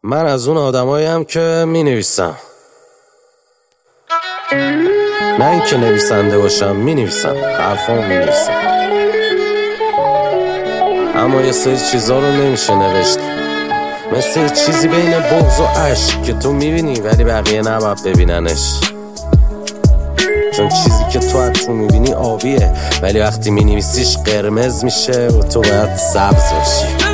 من از اون آدماییم که می نویسم، نه اینکه نویسنده باشم. می نویسم، حرفامو می نویسم، اما یه سری چیزا رو نمیشه نوشت، مثل یه چیزی بین بغض و عشق که تو میبینی ولی بقیه نباید ببیننش، چون چیزی که تو از تو میبینی آبیه ولی وقتی مینویسیش قرمز میشه و تو باید سبز باشی.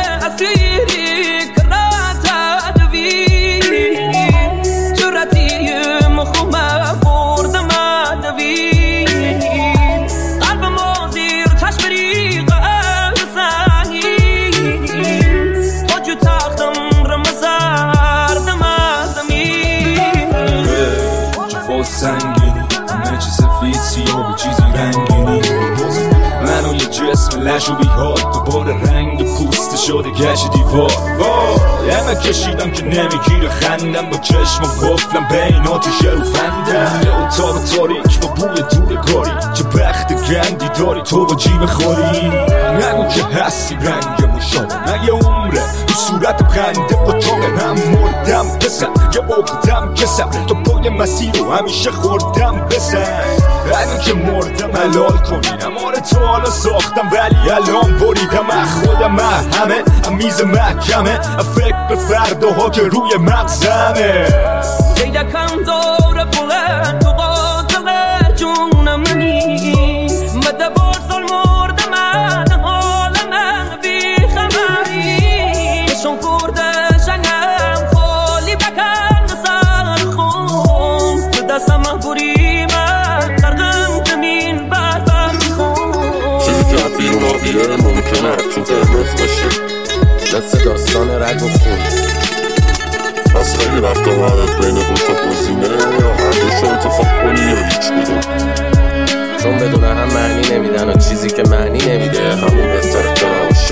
سنگینی همه چی سفید سیاه و چیزی رنگینی، منو یه جسم لشوبی ها دوباره رنگ پوست شده گشت دیوار. همه کشیدم که نمیگیره خندم، با چشم و قفلم بین آتیش رو فندم. یه اتاق تاریک با بوی دورگاری، چه بخت گندی داری تو با جیب خوری. نگو که هستی رنگ مشابه، نه یه عمره تو صورت خنده با تاقه. هم مردم بسن یه عقدم کسم، تو پای مسیر رو همیشه خوردم بسن. اگه که مردم حلال کنینم، آره تو حالا ساختم ولی الان بریدم. خودم همه میز محکمه، فکر به فرداها که روی مغزمه. یکم دور بلند تو قاتل جونم منی، مده بارسال مرده من حال من بی خبری. شون کرده شنگم خالی بکن سر خون، تو دستم بری من درگم زمین بر خون. چیزی که از بیرون آبیه ممکنه تو قرمز باشه، مثل داستان رگ و خون. پس خیلی وقتا باید بین دوتا گزینه یا هر دوشو انتخاب کنی یا هیچ کدوم، چون بدون هم معنی نمیدن و چیزی که معنی نمیده همون بهتره که نباشه.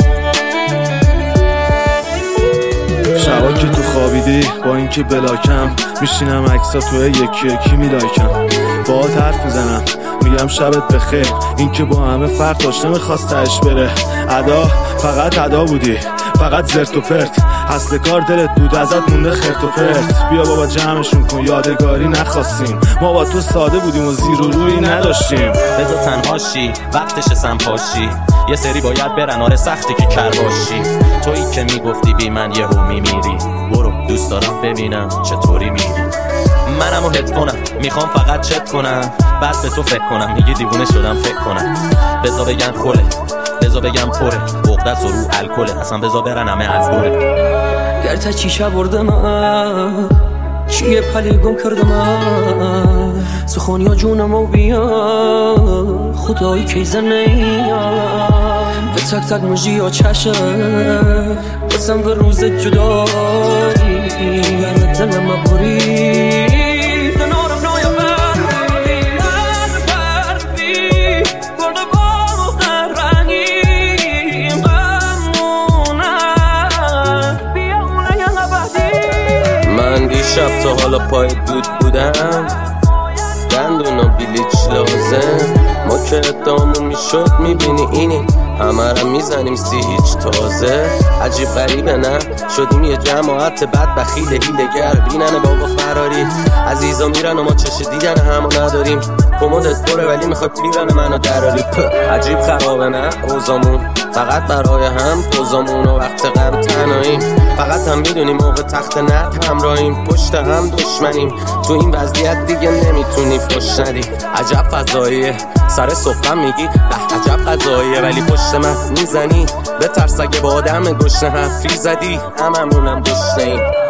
شبا که تو خوابیدی با اینکه بلاکم، میشینم عکسا توی یکی یکی میلایکم، باهات حرف میزنم میگم شبت بخیر. این که با همه فرق داشت نمیخواست تهش بره، ادا فقط ادا بودی، فقط زرت و پرت. اصل کار دلت بود ازت مونده خرت و پرت. بیا بابا جمعشون کن یادگاری نخواستیم، ما با تو ساده بودیم و زیر و روی نداشتیم. بذار تنهاشی وقتش سنپاشی، یه سری باید برن آره سختی که کر باشی. تویی که میگفتی بی من یهو میمیری، برو دوست دارم ببینم چطوری میری. منم و هدفونم میخوام فقط چت کنم، بعد به تو فکر کنم میگی دیوونه شدم فکر کنم. بذار بگن خوله، بذار بگم پره، بغدست و رو الکله، اصلا بذار برن همه از دوره. گرچه چیشه بردم چیه پلی گم کردم، سخونیا جونمو بیا خدایی که زنیم. به تک تک مجی و چشه بسم به روز جدایی، یعنی دلم بری شب تا حالا پای دود بودم، دندون و بلیچ لازم. ما که ادامون میشد میبینی اینی، همه را میزنیم هیچ تازه. عجیب غریبه نه، شدیم یه جماعت بد بخیل هیلگر، بینن بابا فراری. عزیزا میرن و ما چش دیدن همو نداریم، کمدت پره ولی میخوای پیرن منو دراری. عجیب خرابه نه اوزامون، فقط برای هم پوزامون و وقت غم تنهاییم. فقط هم میدونیم موقع تخت نت همراهیم، پشت هم دشمنیم. تو این وضعیت دیگه نمیتونی فش ندی. عجب فضاییه سر سفره میگی به عجب قضاییه، ولی پشت من میزنی به ترس اگه با آدم گشنه حرفی زدی. هممونم گشنه‌ایم.